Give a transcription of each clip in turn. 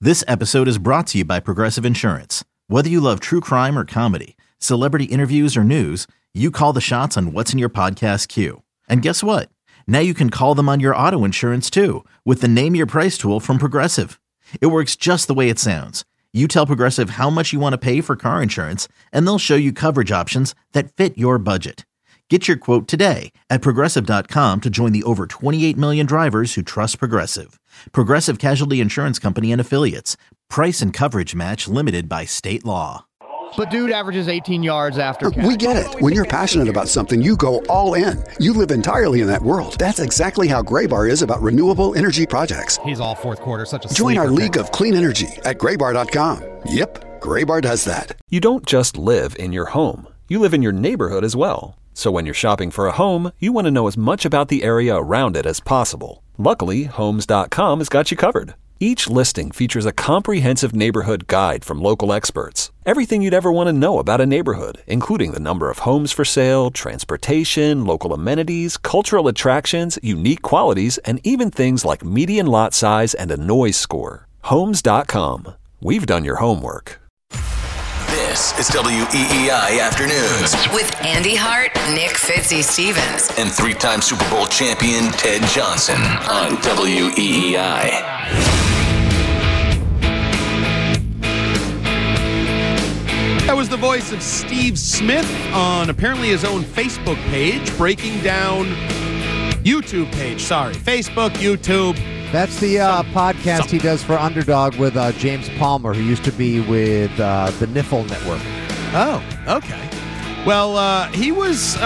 This episode is brought to you by Progressive Insurance. Whether you love true crime or comedy, celebrity interviews or news, you call the shots on what's in your podcast queue. And guess what? Now you can call them on your auto insurance too with the Name Your Price tool from Progressive. It works just the way it sounds. You tell Progressive how much you want to pay for car insurance, and they'll show you coverage options that fit your budget. Get your quote today at Progressive.com to join the over 28 million drivers who trust Progressive. Progressive Casualty Insurance Company and Affiliates. Price and coverage match limited by state law. But dude averages 18 yards after catch. We get it. When you're passionate about something, you go all in. You live entirely in that world. That's exactly how Graybar is about renewable energy projects. He's all fourth quarter, such a Join our sleeper league of clean energy at Graybar.com. Yep, Graybar does that. You don't just live in your home. You live in your neighborhood as well. So when you're shopping for a home, you want to know as much about the area around it as possible. Luckily, Homes.com has got you covered. Each listing features a comprehensive neighborhood guide from local experts. Everything you'd ever want to know about a neighborhood, including the number of homes for sale, transportation, local amenities, cultural attractions, unique qualities, and even things like median lot size and a noise score. Homes.com. We've done your homework. This is WEEI Afternoons with Andy Hart, Nick Fitzy-Stevens, and three-time Super Bowl champion Ted Johnson on WEEI. That was the voice of Steve Smith on apparently his own Facebook page, breaking down YouTube page. Sorry, Facebook, YouTube. That's the podcast he does for Underdog with James Palmer, who used to be with the Niffle Network. Oh, okay. Well, he was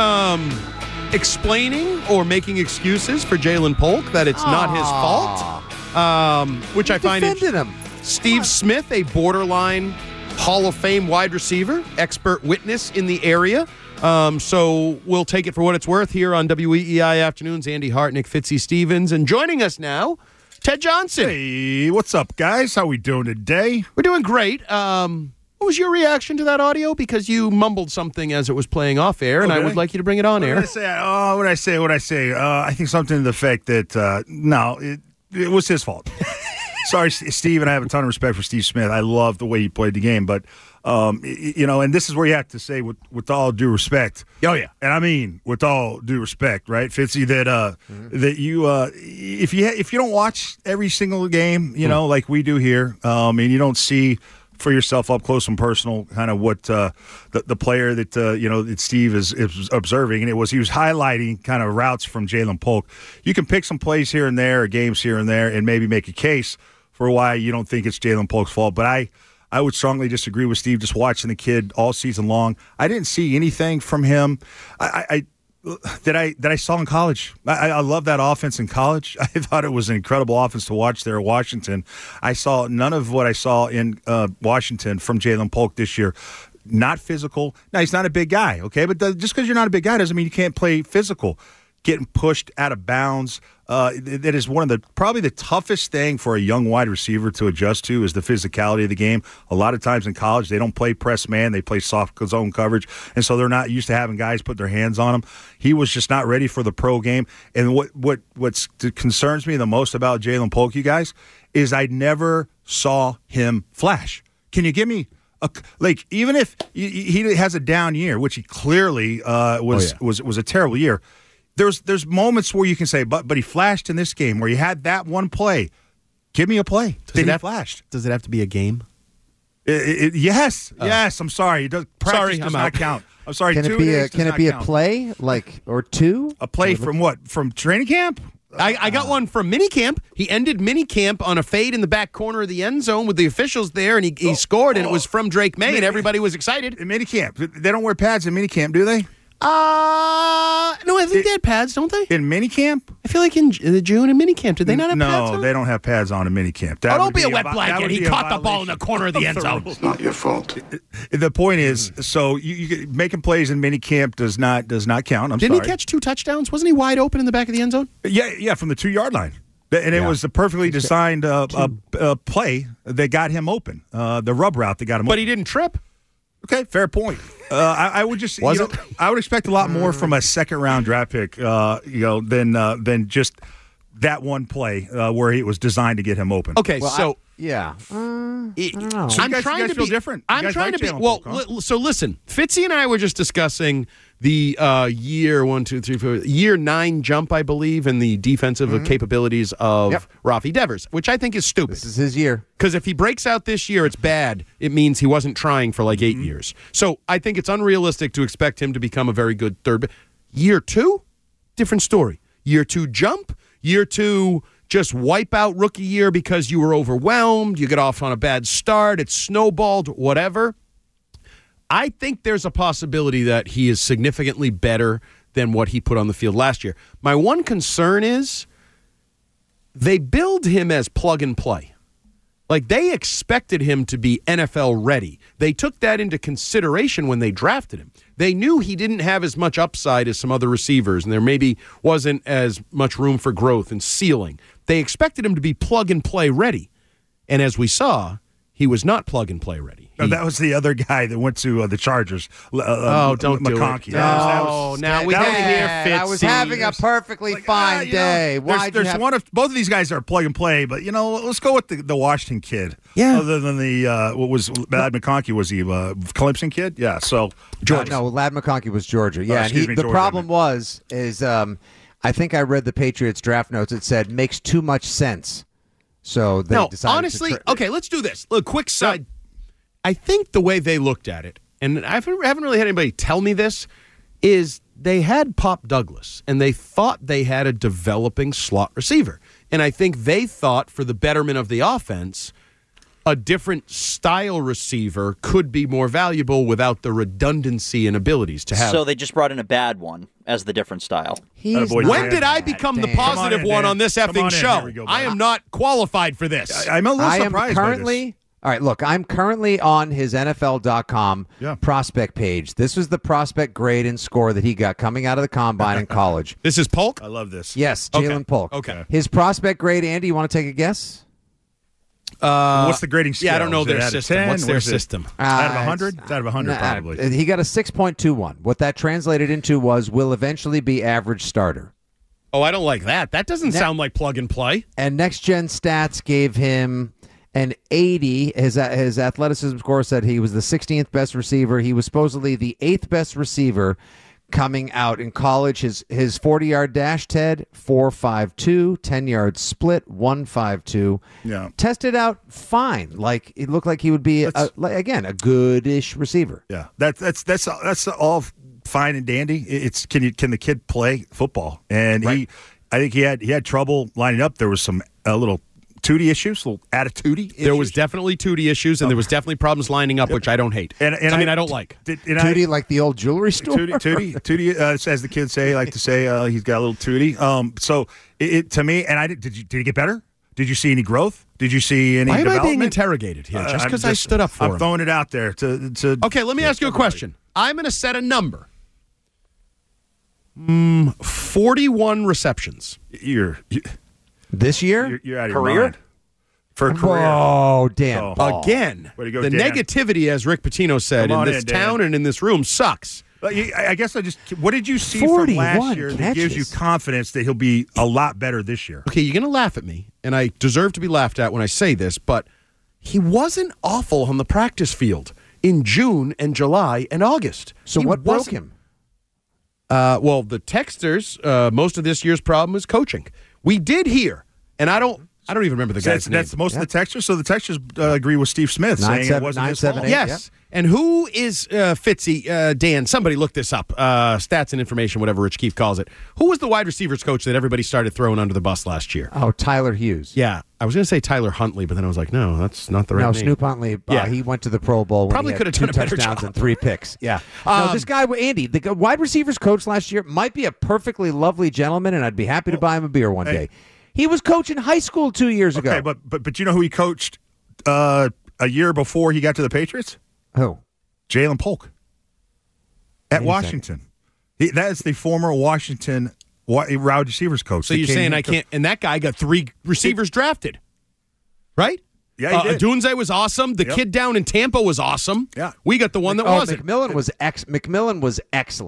explaining or making excuses for Jalen Polk that it's not his fault, which I find him. Steve Smith, a borderline Hall of Fame wide receiver, expert witness in the area. So we'll take it for what it's worth here on WEEI Afternoons. Andy Hart, Nick Fitzy-Stevens, and joining us now, Ted Johnson. Hey, what's up, guys? How we doing today? We're doing great. What was your reaction to that audio? Because you mumbled something as it was playing off air, and I would like you to bring it on air. What did I say? I think something to the effect that, no, it was his fault. Sorry, Steve, and I have a ton of respect for Steve Smith. I love the way he played the game, but, and this is where you have to say with all due respect. Oh, yeah. And I mean, with all due respect, right, Fitzy, that you, if you don't watch every single game, like we do here, and you don't see for yourself up close and personal kind of what the player that, that Steve is observing, and he was highlighting kind of routes from Jalen Polk. You can pick some plays here and there or games here and there and maybe make a case for why you don't think it's Jalen Polk's fault. But I would strongly disagree with Steve just watching the kid all season long. I didn't see anything from him that I saw in college. I love that offense in college. I thought it was an incredible offense to watch there at Washington. I saw none of what I saw in Washington from Jalen Polk this year. Not physical. Now, he's not a big guy, okay? But just because you're not a big guy doesn't mean you can't play physical. Getting pushed out of bounds. That is one of probably the toughest thing for a young wide receiver to adjust to is the physicality of the game. A lot of times in college, they don't play press man. They play soft zone coverage, and so they're not used to having guys put their hands on them. He was just not ready for the pro game. And what concerns me the most about Jalen Polk, you guys, is I never saw him flash. Can you give me even if he has a down year, which he clearly was a terrible year. There's moments where you can say, but he flashed in this game where he had that one play. Give me a play. He flashed. Does it have to be a game? Yes. Yes. I'm sorry. Practice does not count. I'm sorry. Can it be a play or two? A play from what? From training camp? I got one from minicamp. He ended minicamp on a fade in the back corner of the end zone with the officials there, and he scored, and it was from Drake May, and everybody was excited. In minicamp. They don't wear pads in minicamp, do they? No, I think they had pads, don't they? In minicamp? I feel like in the June in minicamp, did they not have pads on? No, they don't have pads on in minicamp. Don't be a wet blanket. He caught the ball in the corner of the end zone. It's not your fault. The point is, so you making plays in minicamp does not count. Didn't he catch 2 touchdowns? Wasn't he wide open in the back of the end zone? Yeah, from the 2-yard line. And it was a perfectly designed play that got him open, the rub route that got him open. But he didn't trip? Okay, fair point. I would just I would expect a lot more from a second-round draft pick, than just that one play where it was designed to get him open. Okay, Yeah. I don't know. I'm You trying guys to feel be different. You I'm guys trying like to be Jalen well. Polk, huh? So listen, Fitzy and I were just discussing the year 9 jump, I believe, and the defensive capabilities of Rafi Devers, which I think is stupid. This is his year. Because if he breaks out this year, it's bad. It means he wasn't trying for like 8 years. So I think it's unrealistic to expect him to become a very good third. Year 2, different story. Year 2 jump. Year 2 just wipe out rookie year because you were overwhelmed. You get off on a bad start. It's snowballed, whatever. I think there's a possibility that he is significantly better than what he put on the field last year. My one concern is they build him as plug and play. Like, they expected him to be NFL ready. They took that into consideration when they drafted him. They knew he didn't have as much upside as some other receivers, and there maybe wasn't as much room for growth and ceiling. They expected him to be plug and play ready. And as we saw, he was not plug and play ready. That was the other guy that went to the Chargers. Don't do it. McConkey. Now we can't hear Fitzy. I was having a perfectly fine day. Why? There's both of these guys are plug and play, but let's go with the Washington kid. Yeah. Other than the what was Lad McConkey, was he Clemson kid? Yeah. So Georgia. No, Lad McConkey was Georgia. Yeah. excuse me, the Georgia, problem is I think I read the Patriots draft notes. It said makes too much sense. So they decided honestly, to okay, let's do this. Look, quick side. I think the way they looked at it, and I haven't really had anybody tell me this, is they had Pop Douglas, and they thought they had a developing slot receiver. And I think they thought for the betterment of the offense, a different style receiver could be more valuable without the redundancy and abilities to have. So they just brought in a bad one as the different style. When did I become the positive one on this effing show? Go, I am not qualified for this. I'm a little surprised by this. All right, look, I'm currently on his NFL.com prospect page. This was the prospect grade and score that he got coming out of the combine in college. This is Polk? I love this. Yes, Jalen Polk. Okay. His prospect grade, Andy, you want to take a guess? What's the grading scale? Yeah, I don't know Is it their out of system. 10? What's their What is it? system? Out of 100? It's out of 100, probably. He got a 6.21. What that translated into was will eventually be average starter. Oh, I don't like that. That doesn't sound like plug and play. And Next Gen Stats gave him an 80. His athleticism score said he was the 16th best receiver. He was supposedly the 8th best receiver coming out in college. His 40-yard dash, Ted, 4.52. 10-yard split, 1.52. Yeah. Tested out fine. Like, it looked like he would be, again, a good-ish receiver. Yeah, that's all fine and dandy. It's can the kid play football? And I think he had trouble lining up. There was some little Tootie issues, little attitude issues. There was definitely Tootie issues, and there was definitely problems lining up, which I don't hate. And I don't like. Tootie, like the old jewelry store? Tootie, as the kids say, like to say, he's got a little Tootie. So it to me, and did he get better? Did you see any growth? Did you see any Why development? am I being interrogated here? Just because I stood up for him. I'm throwing it out there to Okay, let me ask you a question. I'm going to set a number. 41 receptions. This year? You're out of Career? your mind. For a career. Oh, damn. Again, Way to go, the Dan. negativity, as Rick Pitino said, Come in on this in, town Dan. and in this room sucks. I guess what did you see from last year that gives you confidence that he'll be a lot better this year? Okay, you're going to laugh at me, and I deserve to be laughed at when I say this, but he wasn't awful on the practice field in June and July and August. So He what broke wasn't- him? Well, the Texters, most of this year's problem is coaching. We did hear, and I don't even remember the guy's name. That's most of the textures. So the textures agree with Steve Smith saying it wasn't his fault. 978. Yes. And who is Fitzy? Dan, somebody look this up. Stats and information, whatever Rich Keefe calls it. Who was the wide receivers coach that everybody started throwing under the bus last year? Oh, Tyler Hughes. Yeah. I was going to say Tyler Huntley, but then I was like, no, that's not the right No, name. Snoop Huntley. Yeah. He went to the Pro Bowl. When Probably he could had have done 2 a better touchdowns job. and 3 picks. Yeah. No, this guy, Andy, the wide receivers coach last year might be a perfectly lovely gentleman, and I'd be happy to buy him a beer one day. He was coaching high school 2 years ago. Okay, but you know who he coached a year before he got to the Patriots? Who? Jalen Polk at Washington. That is the former Washington wide receivers coach. So you're saying I can't, and that guy got 3 receivers drafted, right? Yeah, he did. Dunze was awesome. The kid down in Tampa was awesome. Yeah. We got the one that wasn't. McMillan was excellent.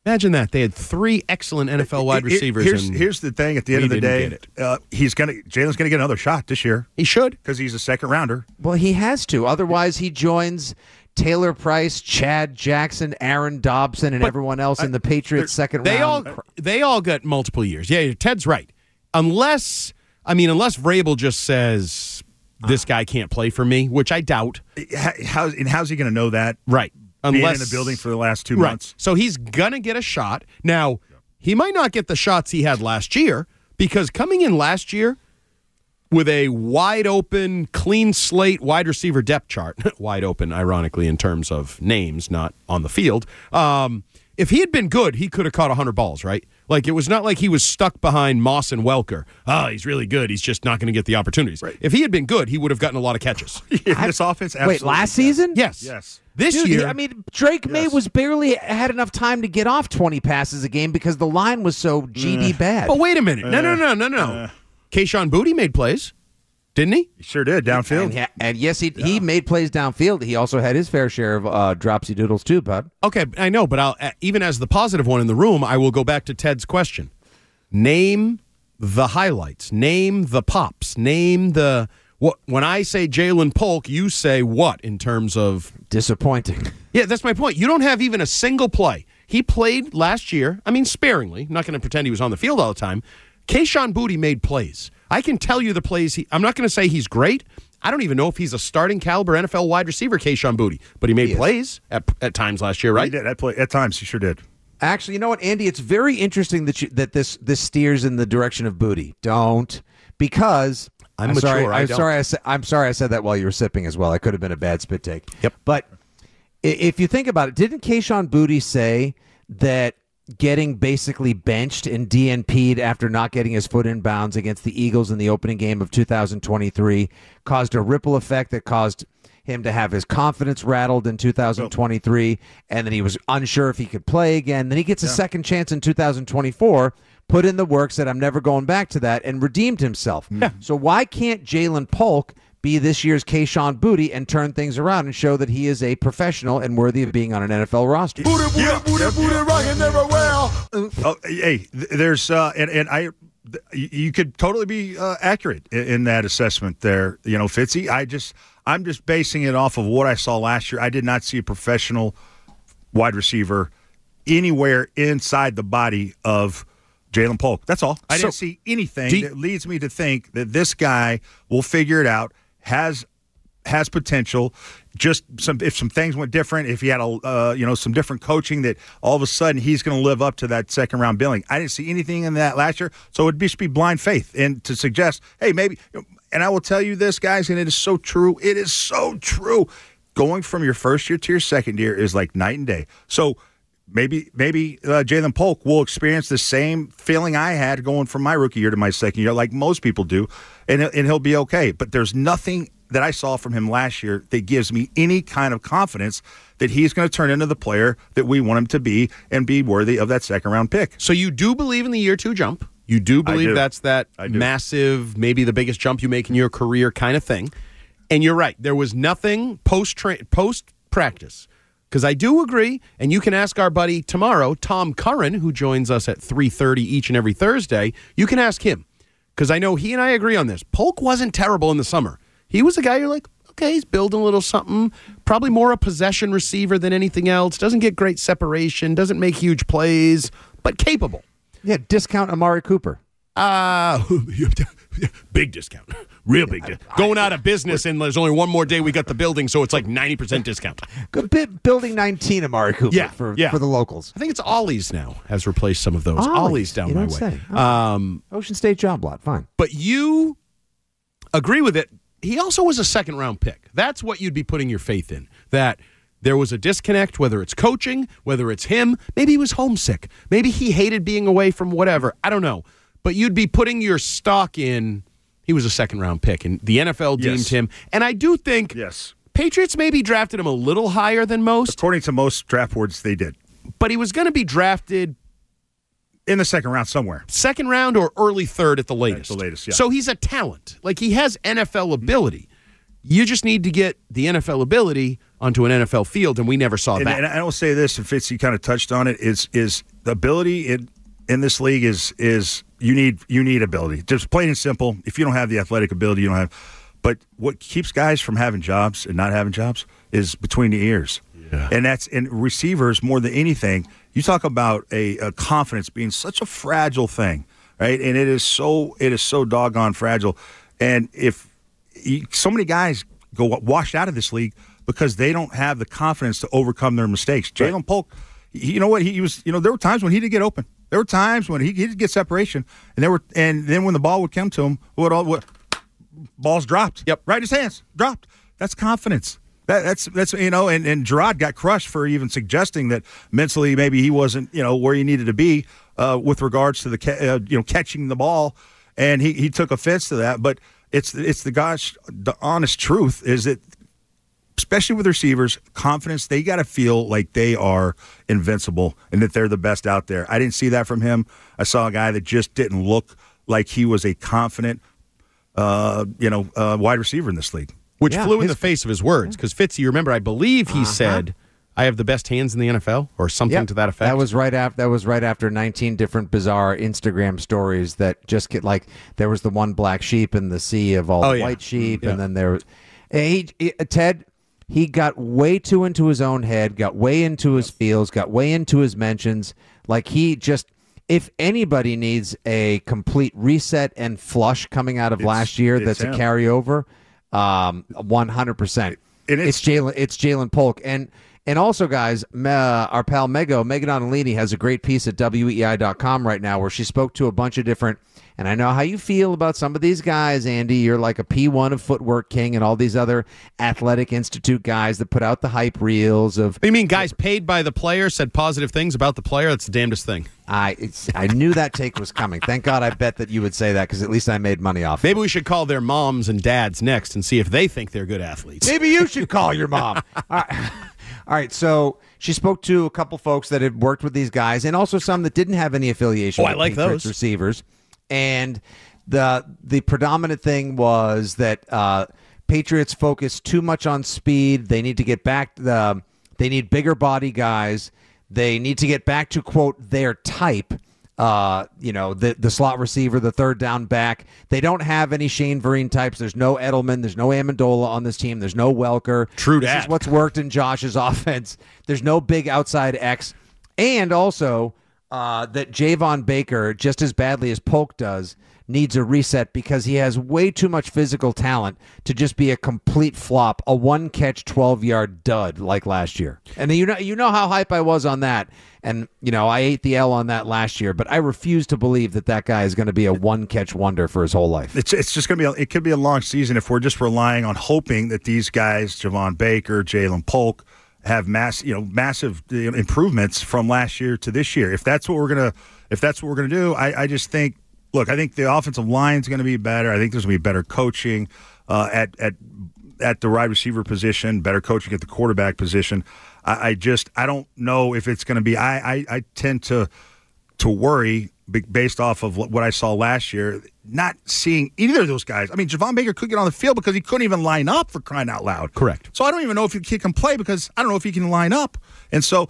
Imagine that. They had 3 excellent NFL wide receivers. Here's the thing. At the end of the day, Jalen's going to get another shot this year. He should. Because he's a second rounder. Well, he has to. Otherwise, he joins Taylor Price, Chad Jackson, Aaron Dobson, and everyone else in the Patriots' second round. They all got multiple years. Yeah, Ted's right. Unless Vrabel just says this guy can't play for me, which I doubt. How's he going to know that? Right. Being in the building for the last 2 months. So he's going to get a shot. Now, he might not get the shots he had last year because coming in last year with a wide-open, clean slate wide receiver depth chart, wide open, ironically, in terms of names, not on the field, if he had been good, he could have caught 100 balls, right? Like, it was not like he was stuck behind Moss and Welker. Oh, he's really good. He's just not going to get the opportunities. Right. If he had been good, he would have gotten a lot of catches. This offense, absolutely. Wait, last season? Yes. This year, Drake May was barely had enough time to get off 20 passes a game because the line was so GD bad. But wait a minute. No. Kayshon Boutte made plays, didn't he? He sure did, downfield. And yes, he made plays downfield. He also had his fair share of dropsy doodles too, bud. Okay, I know, but even as the positive one in the room, I will go back to Ted's question. Name the highlights. Name the pops. Name the... When I say Jalen Polk, you say what in terms of... Disappointing. Yeah, that's my point. You don't have even a single play. He played last year, sparingly. I'm not going to pretend he was on the field all the time. Kayshon Boutte made plays. I can tell you the plays. I'm not going to say he's great. I don't even know if he's a starting caliber NFL wide receiver, Kayshon Boutte. But he made plays at times last year, right? He did. At times, he sure did. Actually, you know what, Andy? It's very interesting that this steers in the direction of Boutte. Don't. Because... I'm sorry I said that while you were sipping as well. I could have been a bad spit take. Yep. But if you think about it, didn't Kayshon Boutte say that getting basically benched and DNP'd after not getting his foot in bounds against the Eagles in the opening game of 2023 caused a ripple effect that caused him to have his confidence rattled in 2023, and then he was unsure if he could play again. Then he gets a second chance in 2024, put in the work, said, I'm never going back to that, and redeemed himself. Yeah. So why can't Jalen Polk be this year's Kayshon Boutte and turn things around and show that he is a professional and worthy of being on an NFL roster? There's you could totally be accurate in that assessment there, Fitzy. I'm just basing it off of what I saw last year. I did not see a professional wide receiver anywhere inside the body of Jalen Polk. That's all. I didn't see anything that leads me to think that this guy will figure it out, has potential. Just if some things went different, if he had some different coaching, that all of a sudden he's going to live up to that second round billing. I didn't see anything in that last year, so it'd just be blind faith and to suggest, hey, maybe. And I will tell you this, guys, and it is so true. It is so true. Going from your first year to your second year is like night and day. So maybe Jalen Polk will experience the same feeling I had going from my rookie year to my second year, like most people do, and he'll be okay. But there's nothing that I saw from him last year that gives me any kind of confidence that he's going to turn into the player that we want him to be and be worthy of that second-round pick. So you do believe in the year 2 jump? You do believe that's that massive, maybe the biggest jump you make in your career kind of thing? And you're right. There was nothing post-practice. Because I do agree, and you can ask our buddy tomorrow, Tom Curran, who joins us at 3:30 each and every Thursday. You can ask him, because I know he and I agree on this. Polk wasn't terrible in the summer. He was a guy you're like, okay, he's building a little something, probably more a possession receiver than anything else, doesn't get great separation, doesn't make huge plays, but capable. Yeah, discount Amari Cooper. Big discount. Real big discount. Going out of business, and there's only one more day we got the building, so it's like 90% discount. Building 19 Amari Cooper for the locals. I think it's Ollie's now has replaced some of those. Ollie's down my way. Ocean State Job Lot, fine. But you agree with it. He also was a second-round pick. That's what you'd be putting your faith in, that there was a disconnect, whether it's coaching, whether it's him. Maybe he was homesick. Maybe he hated being away from whatever. I don't know. But you'd be putting your stock in, he was a second-round pick, and the NFL deemed him. And I do think Patriots maybe drafted him a little higher than most. According to most draft boards, they did. But he was going to be drafted in the second round somewhere. Second round or early third at the latest. At the latest, yeah. So he's a talent. Like, he has NFL ability. You just need to get the NFL ability onto an NFL field, and we never saw that. And I will say this, and Fitzy kind of touched on it, is the ability in this league is you need ability. Just plain and simple. If you don't have the athletic ability, you don't have. But what keeps guys from having jobs and not having jobs is between the ears. Yeah. And receivers more than anything. You talk about a confidence being such a fragile thing, right? And it is so doggone fragile. And if so many guys go washed out of this league because they don't have the confidence to overcome their mistakes. Jalen Polk, you know what? He was, there were times when he did get open. There were times when he did get separation, and then when the ball would come to him, what balls dropped. Yep, right in his hands, dropped. That's confidence. That's and Gerard got crushed for even suggesting that mentally maybe he wasn't where he needed to be with regards to the catching the ball, and he took offense to that. But it's the honest truth is that, especially with receivers, confidence, they got to feel like they are invincible and that they're the best out there. I didn't see that from him. I saw a guy that just didn't look like he was a confident, wide receiver in this league. Which flew in the face of his words, because Fitzy, you remember, I believe he said, "I have the best hands in the NFL," or something to that effect. That was right after 19 different bizarre Instagram stories that just get there was the one black sheep in the sea of all the white sheep, and then there was Ted. He got way too into his own head, got way into his feels, got way into his mentions. If anybody needs a complete reset and flush coming out of last year, that's a carryover. 100%. It's Jalen Polk. And also, guys, our pal Megan Donalini has a great piece at WEI.com right now where she spoke to a bunch of different, and I know how you feel about some of these guys, Andy. You're like a P1 of Footwork King and all these other Athletic Institute guys that put out the hype reels of. You mean guys paid by the player said positive things about the player? That's the damnedest thing. I knew that take was coming. Thank God I bet that you would say that, because at least I made money off it. Maybe we should call their moms and dads next and see if they think they're good athletes. Maybe you should call your mom. All right, so she spoke to a couple folks that had worked with these guys, and also some that didn't have any affiliation with Patriots receivers. And the predominant thing was that Patriots focus too much on speed. They need to get back. They need bigger body guys. They need to get back to, quote, their type. The slot receiver, the third down back. They don't have any Shane Vereen types. There's no Edelman. There's no Amendola on this team. There's no Welker. True that. This is what's worked in Josh's offense. There's no big outside X. And also that Javon Baker, just as badly as Polk does, needs a reset because he has way too much physical talent to just be a complete flop, a one-catch, 12-yard dud like last year. And you know how hype I was on that. And, I ate the L on that last year, but I refuse to believe that guy is going to be a one-catch wonder for his whole life. It's just going to be it could be a long season if we're just relying on hoping that these guys, Javon Baker, Jalen Polk, have massive improvements from last year to this year. If that's what we're gonna do, I just think. Look, I think the offensive line is going to be better. I think there's going to be better coaching at the wide receiver position, better coaching at the quarterback position. I don't know if it's going to be. I tend to worry based off of what I saw last year, not seeing either of those guys. I mean, Javon Baker could get on the field because he couldn't even line up, for crying out loud. Correct. So I don't even know if he can play because I don't know if he can line up. And so,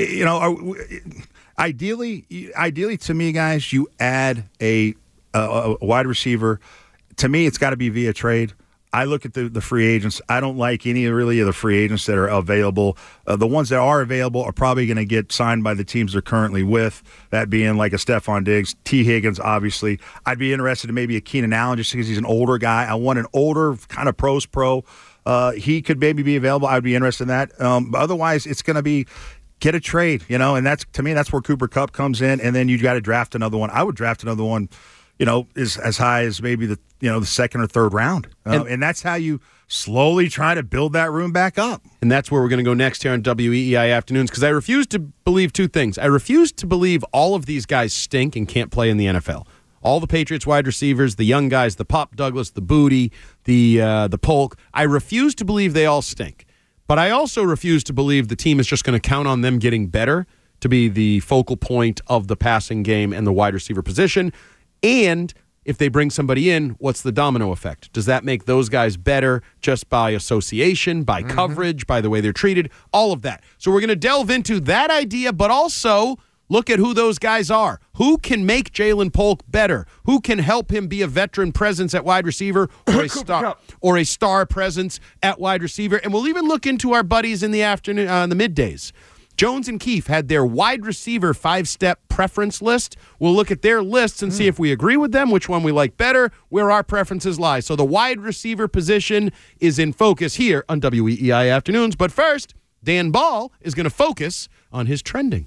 ideally to me, guys, you add a wide receiver. To me, it's got to be via trade. I look at the free agents. I don't like any really of the free agents that are available. The ones that are available are probably going to get signed by the teams they're currently with, that being like a Stephon Diggs, T. Higgins, obviously. I'd be interested in maybe a Keenan Allen just because he's an older guy. I want an older kind of pros pro. He could maybe be available. I'd be interested in that. Otherwise, it's going to be get a trade, and that's, to me, that's where Cooper Kupp comes in, and then you got to draft another one. I would draft another one, is as high as maybe the second or third round. And that's how you slowly try to build that room back up. And that's where we're going to go next here on WEEI Afternoons, because I refuse to believe two things. I refuse to believe all of these guys stink and can't play in the NFL. All the Patriots wide receivers, the young guys, the Pop Douglas, the Booty, the Polk. I refuse to believe they all stink. But I also refuse to believe the team is just going to count on them getting better to be the focal point of the passing game and the wide receiver position. And if they bring somebody in, what's the domino effect? Does that make those guys better just by association, by coverage, by the way they're treated, all of that? So we're going to delve into that idea, but also look at who those guys are. Who can make Ja'Lynn Polk better? Who can help him be a veteran presence at wide receiver or a star presence at wide receiver? And we'll even look into our buddies in the afternoon, the middays. Jones and Keefe had their wide receiver 5-step preference list. We'll look at their lists and see if we agree with them, which one we like better, where our preferences lie. So the wide receiver position is in focus here on WEEI Afternoons. But first, Dan Ball is going to focus on his trending.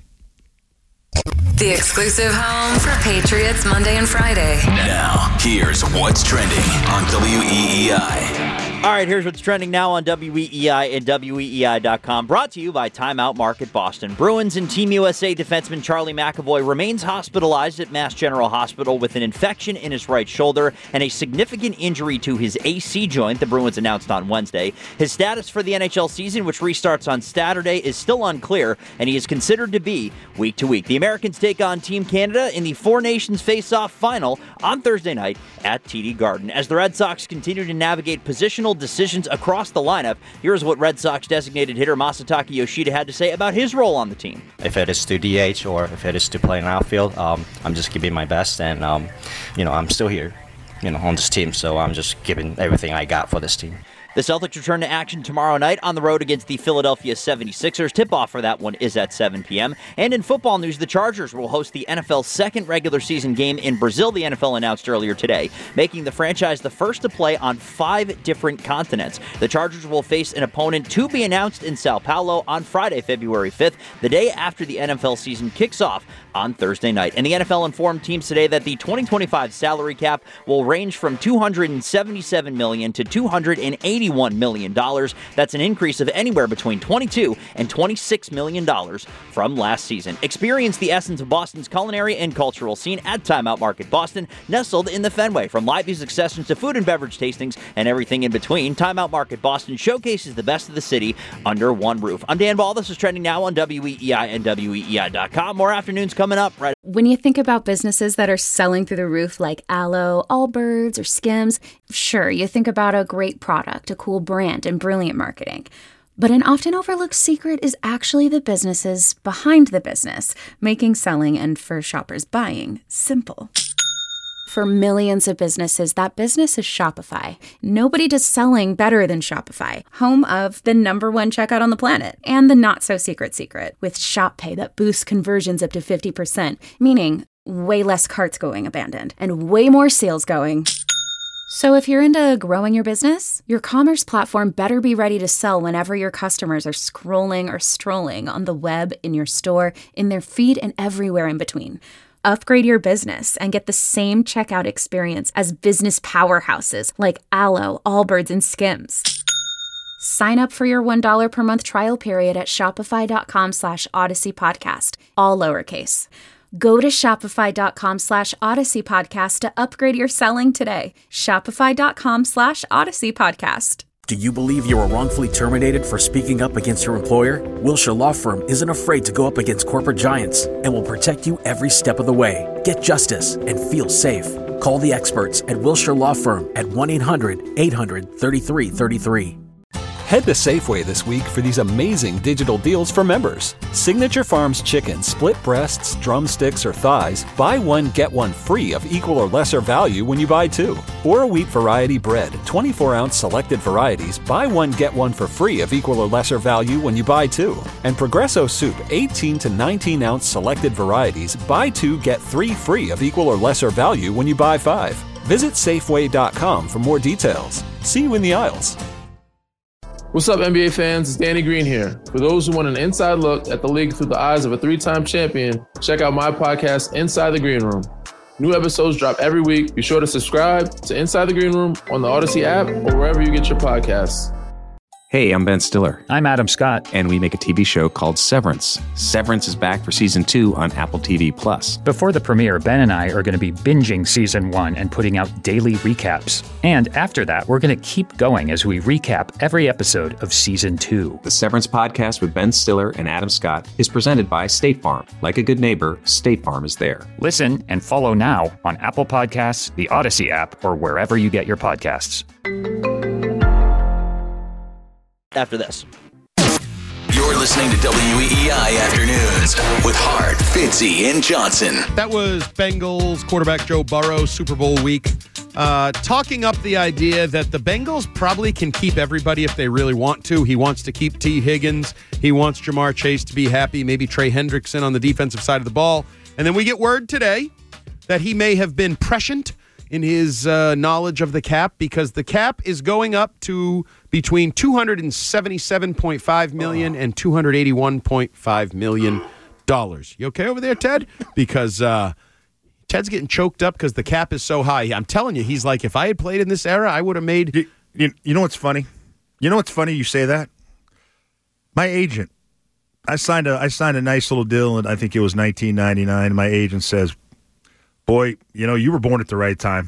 The exclusive home for Patriots Monday and Friday. Now, here's what's trending on WEEI. All right, here's what's trending now on WEEI and WEEI.com. Brought to you by Time Out Market Boston. Bruins and Team USA defenseman Charlie McAvoy remains hospitalized at Mass General Hospital with an infection in his right shoulder and a significant injury to his AC joint, the Bruins announced on Wednesday. His status for the NHL season, which restarts on Saturday, is still unclear, and he is considered to be week to week. The Americans take on Team Canada in the Four Nations Face-Off final on Thursday night at TD Garden. As the Red Sox continue to navigate positional decisions across the lineup, here's what Red Sox designated hitter Masataka Yoshida had to say about his role on the team. If it is to DH or if it is to play in outfield, I'm just giving my best, and I'm still here, on this team, so I'm just giving everything I got for this team. The Celtics return to action tomorrow night on the road against the Philadelphia 76ers. Tip-off for that one is at 7 p.m. And in football news, the Chargers will host the NFL's second regular season game in Brazil, the NFL announced earlier today, making the franchise the first to play on 5 different continents. The Chargers will face an opponent to be announced in Sao Paulo on Friday, February 5th, the day after the NFL season kicks off on Thursday night. And the NFL informed teams today that the 2025 salary cap will range from $277 million to $281 million. That's an increase of anywhere between $22 and $26 million from last season. Experience the essence of Boston's culinary and cultural scene at Time Out Market Boston, nestled in the Fenway. From live music sessions to food and beverage tastings and everything in between, Time Out Market Boston showcases the best of the city under one roof. I'm Dan Ball. This is trending now on WEEI and WEEI.com. More afternoons coming up. Right. When you think about businesses that are selling through the roof like Aloe, Allbirds, or Skims, sure, you think about a great product, a cool brand, and brilliant marketing. But an often overlooked secret is actually the businesses behind the business, making selling and, for shoppers, buying simple. For millions of businesses, that business is Shopify. Nobody does selling better than Shopify, home of the #1 checkout on the planet, and the not-so-secret secret, with Shop Pay that boosts conversions up to 50%, meaning way less carts going abandoned, and way more sales going. So if you're into growing your business, your commerce platform better be ready to sell whenever your customers are scrolling or strolling on the web, in your store, in their feed, and everywhere in between. Upgrade your business and get the same checkout experience as business powerhouses like Aloe, Allbirds, and Skims. Sign up for your $1 per month trial period at shopify.com/Odyssey Podcast, all lowercase. Go to shopify.com/Odyssey Podcast to upgrade your selling today. Shopify.com/Odyssey Podcast. Do you believe you were wrongfully terminated for speaking up against your employer? Wilshire Law Firm isn't afraid to go up against corporate giants and will protect you every step of the way. Get justice and feel safe. Call the experts at Wilshire Law Firm at 1-800-800-3333. Head to Safeway this week for these amazing digital deals for members. Signature Farms chicken, split breasts, drumsticks, or thighs, buy one, get one free of equal or lesser value when you buy 2. Or wheat variety bread, 24-ounce selected varieties, buy one, get one for free of equal or lesser value when you buy 2. And Progresso soup, 18 to 19-ounce selected varieties, buy 2, get 3 free of equal or lesser value when you buy 5. Visit Safeway.com for more details. See you in the aisles. What's up, NBA fans? It's Danny Green here. For those who want an inside look at the league through the eyes of a 3-time champion, check out my podcast, Inside the Green Room. New episodes drop every week. Be sure to subscribe to Inside the Green Room on the Odyssey app or wherever you get your podcasts. Hey, I'm Ben Stiller. I'm Adam Scott. And we make a TV show called Severance. Severance is back for season 2 on Apple TV+. Before the premiere, Ben and I are going to be binging season 1 and putting out daily recaps. And after that, we're going to keep going as we recap every episode of season 2. The Severance podcast with Ben Stiller and Adam Scott is presented by State Farm. Like a good neighbor, State Farm is there. Listen and follow now on Apple Podcasts, the Odyssey app, or wherever you get your podcasts. After this. You're listening to WEEI Afternoons with Hart, Fitzy, and Johnson. That was Bengals quarterback Joe Burrow, Super Bowl week, talking up the idea that the Bengals probably can keep everybody if they really want to. He wants to keep T. Higgins. He wants Jamar Chase to be happy, maybe Trey Hendrickson on the defensive side of the ball. And then we get word today that he may have been prescient in his knowledge of the cap, because the cap is going up to between $277.5 million and $281.5 million. You okay over there, Ted? Because Ted's getting choked up because the cap is so high. I'm telling you, he's like, if I had played in this era, I would have made... You know what's funny? You know what's funny you say that? My agent, I signed a nice little deal, and I think it was 1999. My agent says, boy, you were born at the right time.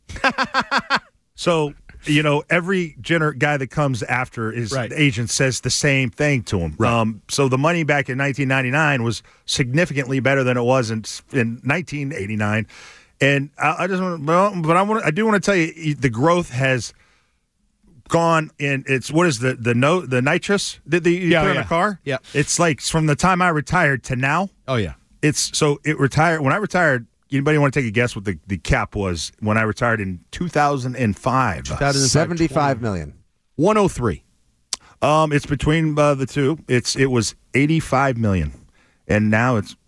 So, every guy that comes after his agent says the same thing to him. Right. So the money back in 1999 was significantly better than it was in 1989. And I do want to tell you, the growth has gone in. It's what is the nitrous that you put in a car? Yeah. It's like from the time I retired to now. Oh yeah. It retired when I retired. Anybody want to take a guess what the cap was when I retired in 2005? $75 million. 103. It's between the two. It was $85 million, and now it's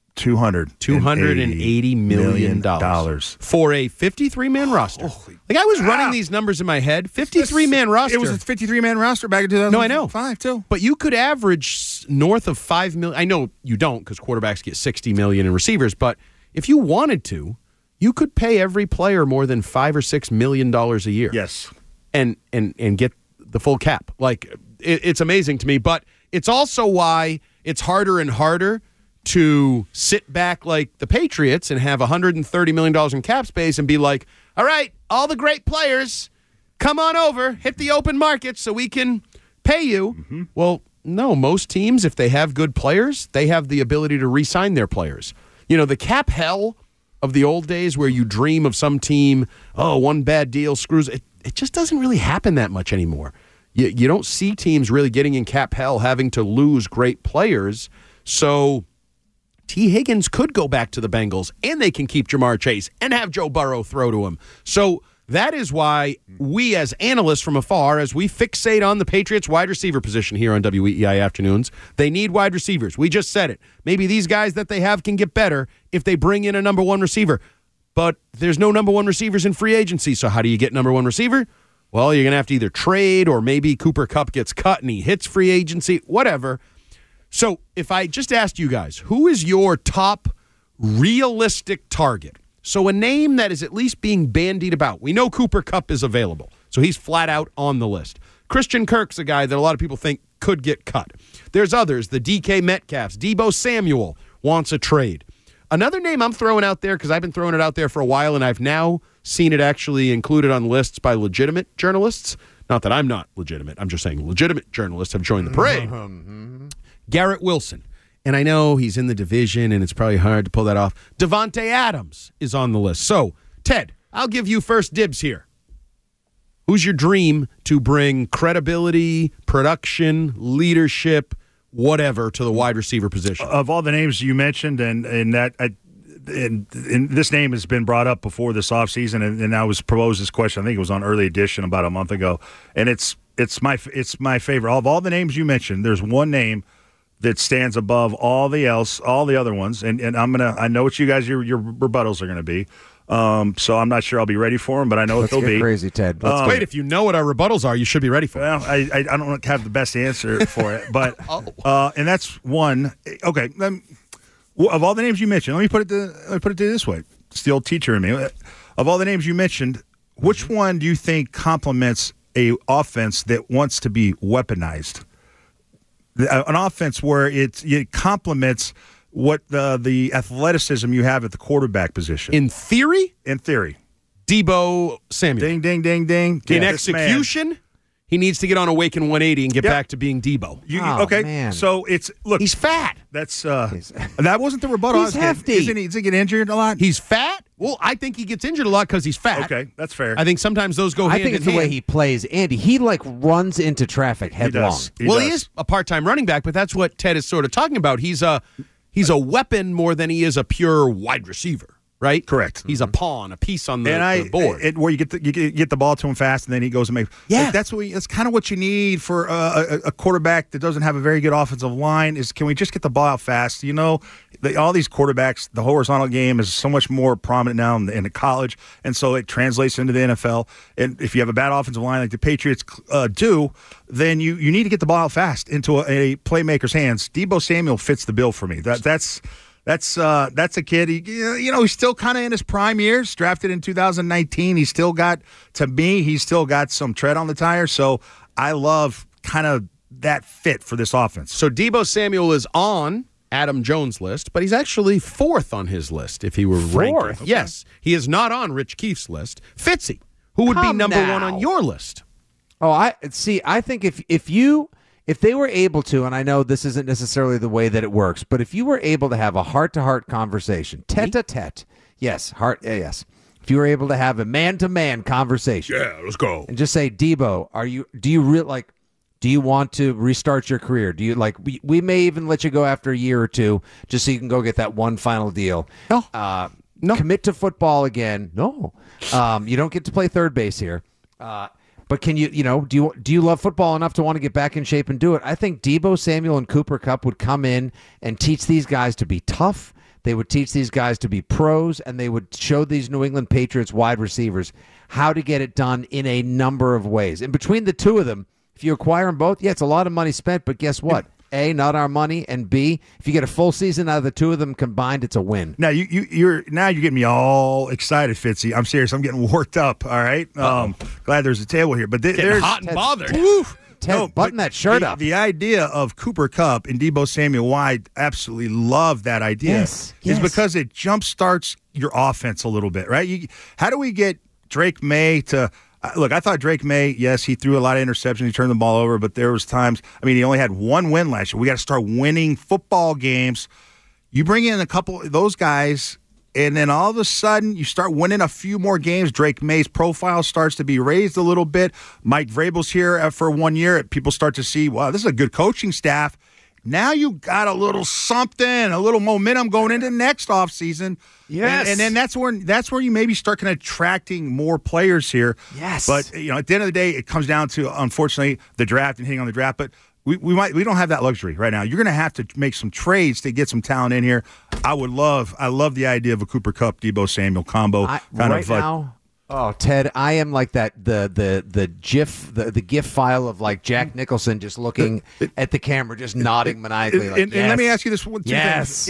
$280 million for a 53-man roster. I was running these numbers in my head. 53-man roster. It was a 53-man roster back in 2005. No, I know. Too. But you could average north of $5 million. I know you don't, because quarterbacks get $60 million in receivers, but if you wanted to, you could pay every player more than $5 or $6 million a year. Yes, and get the full cap. It's amazing to me, but it's also why it's harder and harder to sit back like the Patriots and have $130 million in cap space and be like, all right, all the great players, come on over, hit the open market so we can pay you. Mm-hmm. Well, no, most teams, if they have good players, they have the ability to re-sign their players. The cap hell of the old days where you dream of some team, one bad deal screws it. It just doesn't really happen that much anymore. You don't see teams really getting in cap hell having to lose great players. So T. Higgins could go back to the Bengals, and they can keep Jamar Chase and have Joe Burrow throw to him. So that is why we as analysts from afar, as we fixate on the Patriots wide receiver position here on WEEI Afternoons, they need wide receivers. We just said it. Maybe these guys that they have can get better if they bring in a number one receiver. But there's no number one receivers in free agency, so how do you get number one receiver? Well, you're going to have to either trade, or maybe Cooper Kupp gets cut and he hits free agency, whatever. So if I just asked you guys, who is your top realistic target? So a name that is at least being bandied about. We know Cooper Kupp is available, so he's flat out on the list. Christian Kirk's a guy that a lot of people think could get cut. There's others, the DK Metcalfs. Deebo Samuel wants a trade. Another name I'm throwing out there, because I've been throwing it out there for a while, and I've now seen it actually included on lists by legitimate journalists. Not that I'm not legitimate. I'm just saying legitimate journalists have joined the parade. Garrett Wilson. And I know he's in the division, and it's probably hard to pull that off. Devontae Adams is on the list. So, Ted, I'll give you first dibs here. Who's your dream to bring credibility, production, leadership, whatever, to the wide receiver position? Of all the names you mentioned, and this name has been brought up before this offseason, and I was proposed this question, I think it was on Early Edition about a month ago, and it's my favorite. Of all the names you mentioned, there's one name that stands above all the other ones, and I know what you guys your rebuttals are going to be. So I'm not sure I'll be ready for them, but I know what they'll be. Crazy, Ted. Wait, if you know what our rebuttals are, you should be ready for them. Well, I don't have the best answer for it, but and that's one. Okay, of all the names you mentioned, let me put it this way. It's the old teacher in me. Of all the names you mentioned, which one do you think complements a offense that wants to be weaponized. An offense where it complements what the athleticism you have at the quarterback position. In theory? In theory. Deebo Samuel. Ding, ding, ding, ding. In execution, he needs to get on a Waken 180 and get back to being Deebo. Okay, so look. He's fat. That's that wasn't the rebuttal. He's hefty. Does he get injured a lot? He's fat? Well, I think he gets injured a lot because he's fat. Okay, that's fair. I think sometimes those go hand in hand. I think it's the way he plays. Andy, he runs into traffic headlong. He is a part-time running back, but that's what Ted is sort of talking about. He's a weapon more than he is a pure wide receiver. Right? Correct. He's a pawn, a piece on the board. Where you get the ball to him fast, and then he goes and makes. Yeah, that's kind of what you need for a quarterback that doesn't have a very good offensive line. Is can we just get the ball out fast? All these quarterbacks, the horizontal game is so much more prominent now in the college, and so it translates into the NFL. And if you have a bad offensive line like the Patriots do, then you need to get the ball out fast into a playmaker's hands. Deebo Samuel fits the bill for me. That's a kid. He's still kind of in his prime years. Drafted in 2019. He's still got some tread on the tire. So I love kind of that fit for this offense. So Deebo Samuel is on Adam Jones' list, but he's actually fourth on his list if he were ranked. Okay. Yes, he is not on Rich Keefe's list. Fitzy, who would be number one on your list? Oh, I think if they were able to, and I know this isn't necessarily the way that it works, but if you were able to have a heart-to-heart conversation, tete-a-tete, yes, yes. If you were able to have a man-to-man conversation, let's go, and just say, Deebo, do you want to restart your career? Do you we may even let you go after a year or two just so you can go get that one final deal. No, commit to football again. No, you don't get to play third base here. But can do you love football enough to want to get back in shape and do it? I think Deebo Samuel and Cooper Kupp would come in and teach these guys to be tough. They would teach these guys to be pros, and they would show these New England Patriots wide receivers how to get it done in a number of ways. And between the two of them, if you acquire them both, it's a lot of money spent, but guess what? A, not our money, and B, if you get a full season out of the two of them combined, it's a win. Now you're getting me all excited, Fitzy. I'm serious. I'm getting worked up. All right. Glad there's a table here, but there's hot and bothered. Ted, button that shirt up. The idea of Cooper Kupp and Deebo Samuel, I absolutely love that idea. Yes. Is because it jumpstarts your offense a little bit, right? How do we get Drake May to? Look, I thought Drake May, yes, he threw a lot of interceptions. He turned the ball over, but there was times, he only had one win last year. We got to start winning football games. You bring in a couple of those guys, and then all of a sudden you start winning a few more games. Drake May's profile starts to be raised a little bit. Mike Vrabel's here for 1 year. People start to see, wow, this is a good coaching staff. Now you got a little something, a little momentum going into next offseason. Yes. And then that's where you maybe start kind of attracting more players here. Yes. But at the end of the day, it comes down to, unfortunately, the draft and hitting on the draft. But we don't have that luxury right now. You're going to have to make some trades to get some talent in here. I love the idea of a Cooper Kupp, Deebo Samuel combo. Now, oh, Ted, I am like that the GIF file of like Jack Nicholson just looking at the camera, just nodding maniacally. And let me ask you this one. Yes.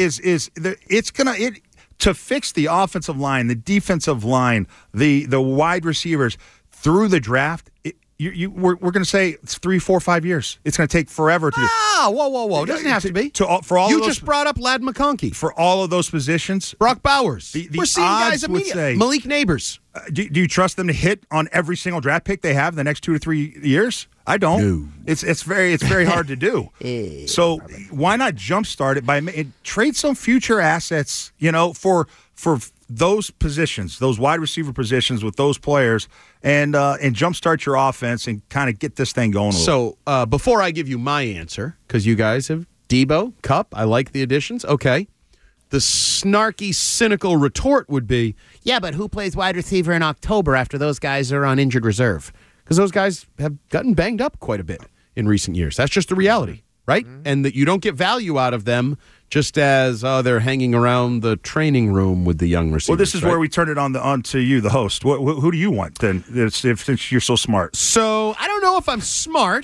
To fix the offensive line, the defensive line, the wide receivers through the draft. We're going to say it's 3, 4, 5 years. It's going to take forever to do. Whoa! It doesn't have to be. For all you of those, just brought up Lad McConkey for all of those positions. Brock Bowers. We're seeing guys immediately. Malik Neighbors. Do you trust them to hit on every single draft pick they have the next 2 to 3 years? I don't. No. It's very hard to do. So why not jumpstart it by trade some future assets? For those positions, those wide receiver positions with those players, and jumpstart your offense and kind of get this thing going. So before I give you my answer, because you guys have Deebo, Kupp, I like the additions. Okay. The snarky, cynical retort would be, yeah, but who plays wide receiver in October after those guys are on injured reserve? Because those guys have gotten banged up quite a bit in recent years. That's just the reality, right? Mm-hmm. And that you don't get value out of them just as they're hanging around the training room with the young receivers. Well, this is where we turn it on to you, the host. Who do you want then, since you're so smart? So I don't know if I'm smart,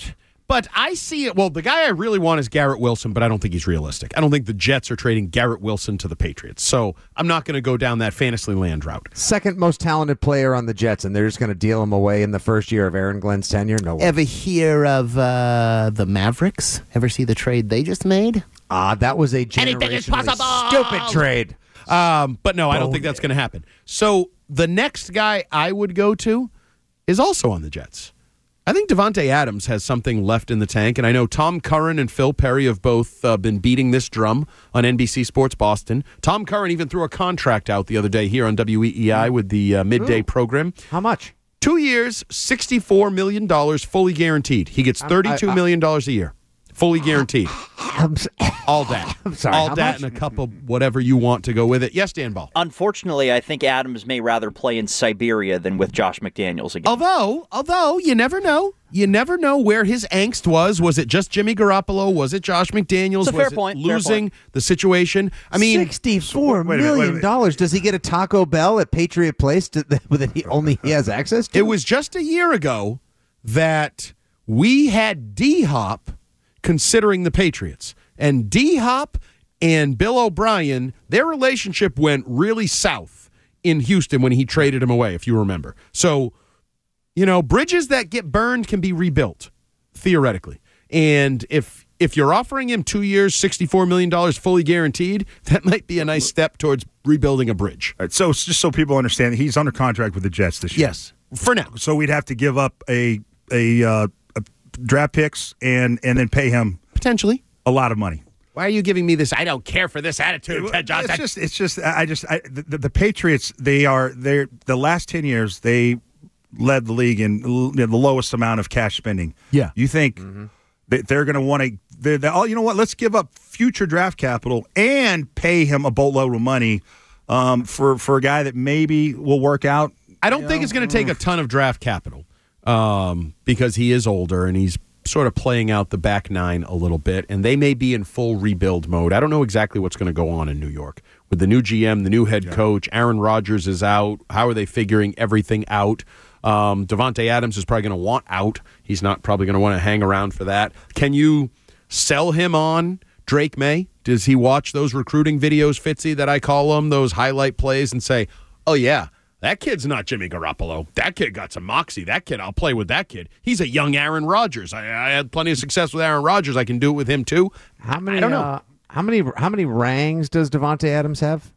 But I see it. Well, the guy I really want is Garrett Wilson, but I don't think he's realistic. I don't think the Jets are trading Garrett Wilson to the Patriots. So I'm not going to go down that fantasy land route. Second most talented player on the Jets, and they're just going to deal him away in the first year of Aaron Glenn's tenure? No way. Ever hear of the Mavericks? Ever see the trade they just made? That was a generationally stupid trade. But no, I don't think that's going to happen. So the next guy I would go to is also on the Jets. I think Davante Adams has something left in the tank, and I know Tom Curran and Phil Perry have both been beating this drum on NBC Sports Boston. Tom Curran even threw a contract out the other day here on WEEI with the midday program. How much? 2 years, $64 million, fully guaranteed. He gets $32 million a year, fully guaranteed. All that. I'm sorry. All that and a couple whatever you want to go with it. Yes, Dan Ball. Unfortunately, I think Adams may rather play in Siberia than with Josh McDaniels again. Although you never know. You never know where his angst was. Was it just Jimmy Garoppolo? Was it Josh McDaniels? It's a fair point. Losing the situation? I mean, $64 million. Does he get a Taco Bell at Patriot Place that he has access to? It was just a year ago that we had D-Hop considering the Patriots. And D-Hop and Bill O'Brien, their relationship went really south in Houston when he traded him away, if you remember. So, bridges that get burned can be rebuilt, theoretically. And if you're offering him 2 years, $64 million fully guaranteed, that might be a nice step towards rebuilding a bridge. All right, so just so people understand, he's under contract with the Jets this year. Yes, for now. So we'd have to give up a draft picks and then pay him potentially a lot of money. Why are you giving me this? I don't care for this attitude, Ted Johnson. The Patriots. They're the last 10 years they led the league in the lowest amount of cash spending. Yeah, you think that they're going to want to? You know what? Let's give up future draft capital and pay him a boatload of money for a guy that maybe will work out. I don't think it's going to take a ton of draft capital because he is older and he's sort of playing out the back nine a little bit, and they may be in full rebuild mode. I don't know exactly what's going to go on in New York with the new GM, the new head coach. Aaron Rodgers is out. How are they figuring everything out? Davante Adams is probably going to want out. He's not probably going to want to hang around for that. Can you sell him on Drake May? Does he watch those recruiting videos, Fitzy, that I call them, those highlight plays, and say, oh, yeah, that kid's not Jimmy Garoppolo. That kid got some moxie. That kid, I'll play with that kid. He's a young Aaron Rodgers. I had plenty of success with Aaron Rodgers. I can do it with him too. How many? I don't know. How many rangs does Davante Adams have?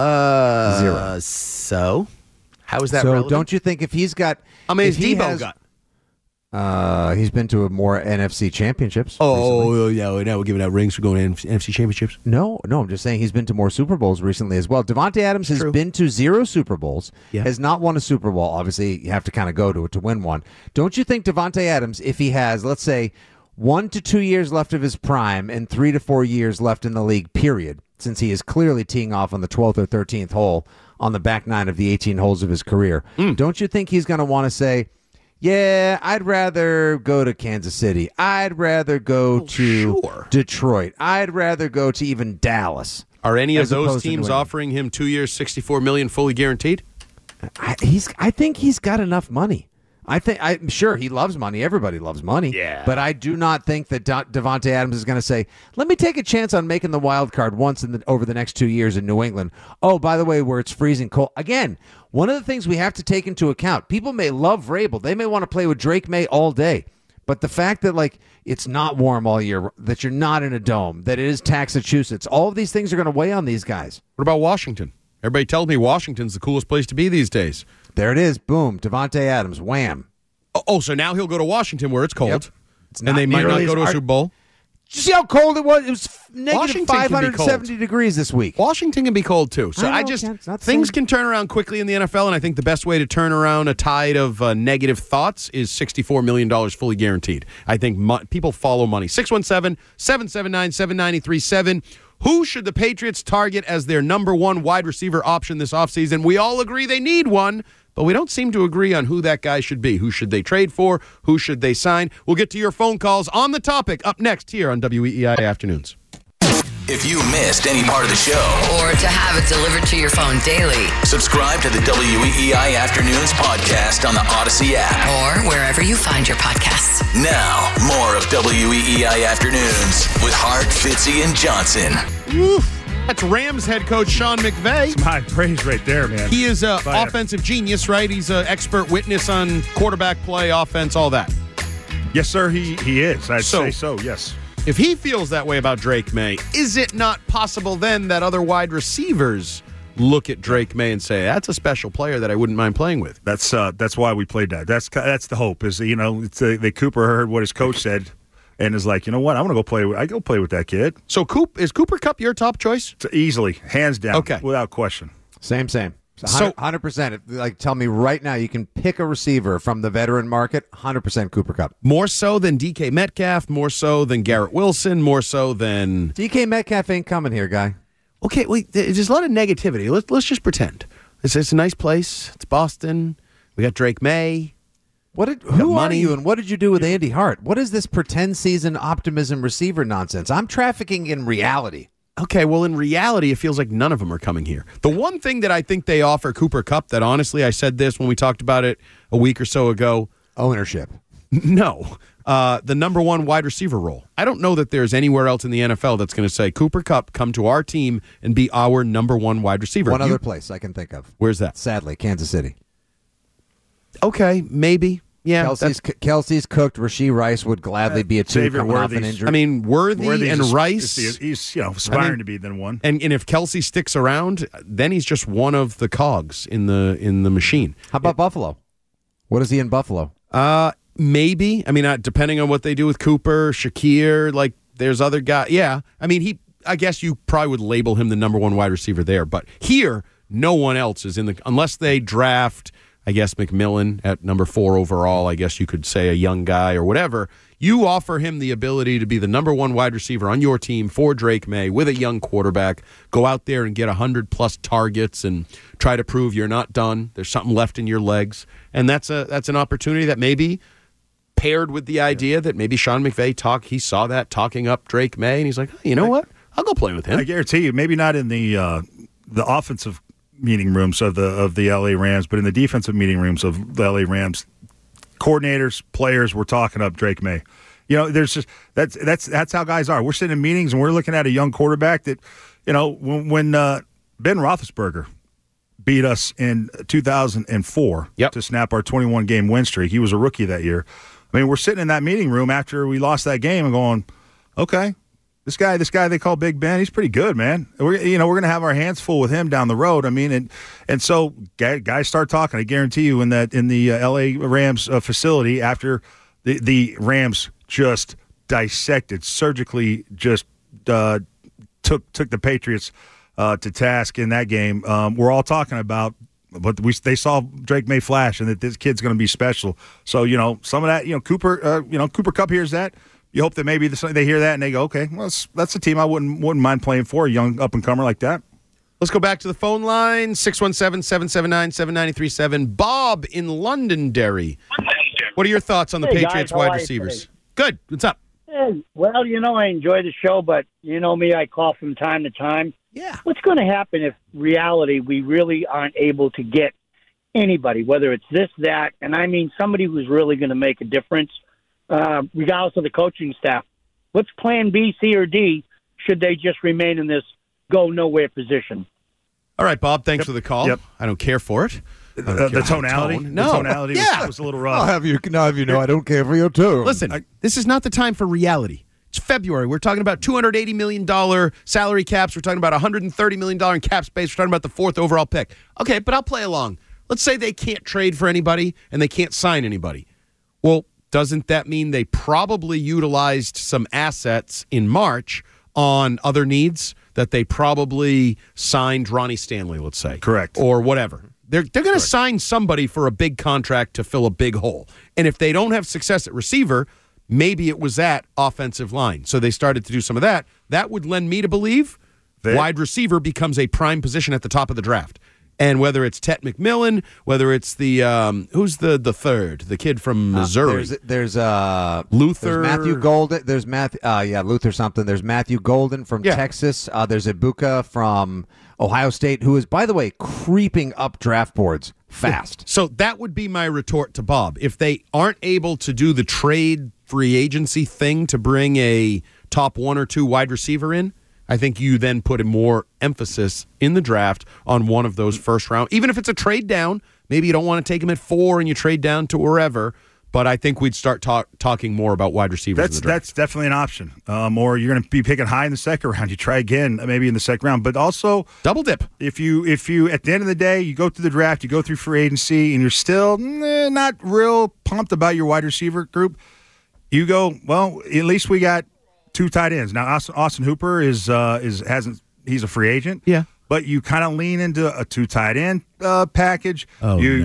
0. So, how is that? So, relevant? don't you think if he's got? How many has Debo got? He's been to more NFC championships. Oh, yeah. Now we're giving out rings for going to NFC championships. No. I'm just saying he's been to more Super Bowls recently as well. Davante Adams has been to 0 Super Bowls, has not won a Super Bowl. Obviously, you have to kind of go to it to win one. Don't you think Davante Adams, if he has, let's say, 1 to 2 years left of his prime and 3 to 4 years left in the league, period, since he is clearly teeing off on the 12th or 13th hole on the back nine of the 18 holes of his career, don't you think he's going to want to say, yeah, I'd rather go to Kansas City. I'd rather go to Detroit. I'd rather go to even Dallas. Are any of those teams offering him 2 years, $64 million fully guaranteed? I think he's got enough money. I'm sure he loves money. Everybody loves money. Yeah. But I do not think that Davante Adams is going to say, let me take a chance on making the wild card once over the next 2 years in New England. Oh, by the way, where it's freezing cold. Again, one of the things we have to take into account, people may love Vrabel. They may want to play with Drake May all day. But the fact that, it's not warm all year, that you're not in a dome, that it is Massachusetts, all of these things are going to weigh on these guys. What about Washington? Everybody tells me Washington's the coolest place to be these days. There it is. Boom. Davante Adams. Wham. Oh, so now he'll go to Washington where it's cold. Yep. And they might not go to a Super Bowl. Did you see how cold it was? It was negative 570 degrees this week. Washington can be cold, too. So things can turn around quickly in the NFL, and I think the best way to turn around a tide of negative thoughts is $64 million fully guaranteed. I think people follow money. 617-779-7937. Who should the Patriots target as their number one wide receiver option this offseason? We all agree they need one, but we don't seem to agree on who that guy should be. Who should they trade for? Who should they sign? We'll get to your phone calls on the topic up next here on WEEI Afternoons. If you missed any part of the show, or to have it delivered to your phone daily, subscribe to the WEEI Afternoons podcast on the Odyssey app. or wherever you find your podcasts. Now, more of WEEI Afternoons with Hart, Fitzy, and Johnson. Oof. That's Rams head coach Sean McVay. It's my praise right there, man. He is an offensive genius, right? He's an expert witness on quarterback play, offense, all that. Yes, sir, he is. I'd say so, yes. If he feels that way about Drake May, is it not possible then that other wide receivers look at Drake May and say, that's a special player that I wouldn't mind playing with? That's why we played that. That's the hope. Is Cooper heard what his coach said and is like, you know what? I'm gonna go play with that kid. So is Cooper Kupp your top choice? Easily, hands down, okay, without question. Same. So 100%. Like, tell me right now, you can pick a receiver from the veteran market. 100% Cooper Kupp. More so than DK Metcalf. More so than Garrett Wilson. More so than DK Metcalf ain't coming here, guy. Okay, wait. There's a lot of negativity. Let's just pretend. It's a nice place. It's Boston. We got Drake May. Who are you and what did you do with Andy Hart? What is this pretend season optimism receiver nonsense? I'm trafficking in reality. Okay, well, in reality, it feels like none of them are coming here. The one thing that I think they offer Cooper Kupp that, honestly, I said this when we talked about it a week or so ago. Ownership. No. The number one wide receiver role. I don't know that there's anywhere else in the NFL that's going to say, Cooper Kupp, come to our team and be our number one wide receiver. One other place I can think of. Where's that? Sadly, Kansas City. Okay, maybe. Yeah, Kelsey's cooked. Rashee Rice would gladly be a two coming off an injury. I mean, Worthy and Rice. He's aspiring to be then one. And if Kelsey sticks around, then he's just one of the cogs in the machine. How about Buffalo? What is he in Buffalo? Maybe. I mean, depending on what they do with Cooper, Shakir, like there's other guys. Yeah, I mean, I guess you probably would label him the number one wide receiver there. But here, no one else is unless they draft, I guess, McMillan at number 4 overall. I guess you could say a young guy or whatever. You offer him the ability to be the number one wide receiver on your team for Drake May with a young quarterback. Go out there and get 100-plus targets and try to prove you're not done. There's something left in your legs. And that's an opportunity that maybe paired with the idea that maybe Sean McVay he saw that talking up Drake May, and he's like, hey, you know what? I'll go play with him. I guarantee you, maybe not in the offensive meeting rooms of the LA Rams, but in the defensive meeting rooms of the LA Rams, coordinators, players were talking up Drake May. You know, there's just that's how guys are. We're sitting in meetings and we're looking at a young quarterback that, you know, when Ben Roethlisberger beat us in 2004 to snap our 21-game win streak, he was a rookie that year. I mean, we're sitting in that meeting room after we lost that game and going, okay, This guy they call Big Ben, he's pretty good, man. We're going to have our hands full with him down the road. I mean, and so guys start talking. I guarantee you in the LA Rams facility after the Rams just dissected, surgically just took the Patriots to task in that game. We're all talking about, but they saw Drake May flash and that this kid's going to be special. So, you know, some of that, Cooper Kupp hears that. You hope that maybe they hear that and they go, okay, well, that's a team I wouldn't mind playing for, a young up-and-comer like that. Let's go back to the phone line, 617-779-7937. Bob in Londonderry. What are your thoughts on the Patriots wide receivers? Good. What's up? Well, I enjoy the show, but you know me, I call from time to time. Yeah. What's going to happen if reality we really aren't able to get anybody, whether it's this, that, and I mean somebody who's really going to make a difference, regardless of the coaching staff? What's plan B, C, or D should they just remain in this go-nowhere position? All right, Bob, thanks for the call. Yep. I don't care for it. The tonality? No. The tonality was a little rough. I'll have you know I don't care for your tone. Listen, this is not the time for reality. It's February. We're talking about $280 million salary caps. We're talking about $130 million in cap space. We're talking about the 4th overall pick. Okay, but I'll play along. Let's say they can't trade for anybody and they can't sign anybody. Well, doesn't that mean they probably utilized some assets in March on other needs that they probably signed Ronnie Stanley, let's say? Correct. Or whatever. They're going to sign somebody for a big contract to fill a big hole. And if they don't have success at receiver, maybe it was that offensive line. So they started to do some of that. That would lend me to believe wide receiver becomes a prime position at the top of the draft. And whether it's Tet McMillan, whether it's the who's the third, the kid from Missouri. There's Luther. There's Matthew Golden. There's Luther something. There's Matthew Golden from Texas. There's Ibuka from Ohio State, who is, by the way, creeping up draft boards fast. So that would be my retort to Bob. If they aren't able to do the trade free agency thing to bring a top 1 or 2 wide receiver in, I think you then put a more emphasis in the draft on one of those first round. Even if it's a trade down, maybe you don't want to take him at 4 and you trade down to wherever. But I think we'd start talking more about wide receivers in the draft. That's definitely an option. Or you're going to be picking high in the second round. You try again, maybe in the second round. But also double dip. If you at the end of the day, you go through the draft, you go through free agency, and you're still not real pumped about your wide receiver group, you go, well, at least we got 2 tight ends. Now Austin Hooper he's a free agent. Yeah. But you kind of lean into a 2 tight end package. You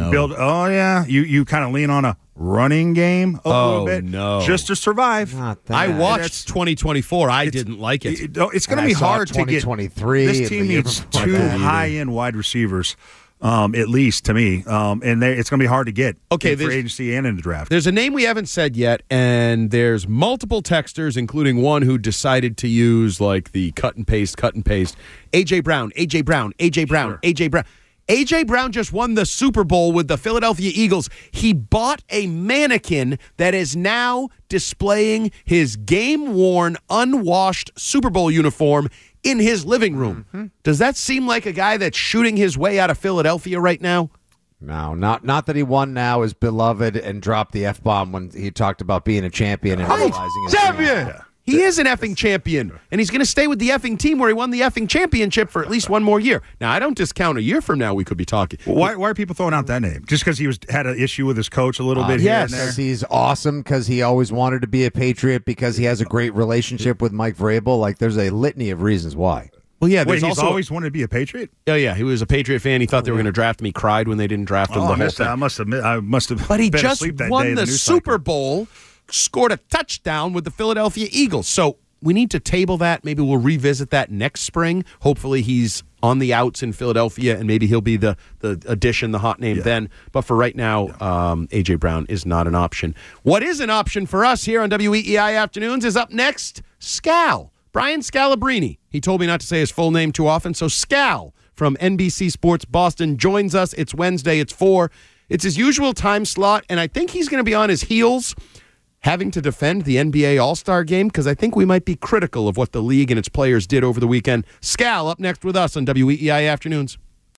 kind of lean on a running game a little bit just to survive. I watched 2024. I didn't like it. It's going to be hard to get 2023. This team needs 2 high-end wide receivers. At least to me, and it's going to be hard to get in free agency and in the draft. There's a name we haven't said yet, and there's multiple texters, including one who decided to use like the cut and paste. A.J. Brown. Sure. A.J. Brown just won the Super Bowl with the Philadelphia Eagles. He bought a mannequin that is now displaying his game-worn, unwashed Super Bowl uniform in his living room. Mm-hmm. Does that seem like a guy that's shooting his way out of Philadelphia right now? No, not that he won now is beloved and dropped the F-bomb when he talked about being a champion and realizing his champion. Yeah. He is an effing champion, and he's going to stay with the effing team where he won the effing championship for at least one more year. Now, I don't discount a year from now we could be talking. Why are people throwing out that name? Just because he had an issue with his coach a little bit here and there? Yes, he's awesome because he always wanted to be a Patriot because he has a great relationship with Mike Vrabel. Like, there's a litany of reasons why. Well, yeah, he's always wanted to be a Patriot? Oh, yeah, he was a Patriot fan. He thought they were going to draft him. He cried when they didn't draft him. I must have. But he just won the Super Bowl, scored a touchdown with the Philadelphia Eagles. So we need to table that. Maybe we'll revisit that next spring. Hopefully he's on the outs in Philadelphia, and maybe he'll be the addition, the hot name then. But for right now, A.J. Brown is not an option. What is an option for us here on WEEI Afternoons is up next, Scal. Brian Scalabrine. He told me not to say his full name too often, so Scal from NBC Sports Boston joins us. It's Wednesday. It's 4. It's his usual time slot, and I think he's going to be on his heels having to defend the NBA All-Star Game because I think we might be critical of what the league and its players did over the weekend. Scal up next with us on WEEI Afternoons.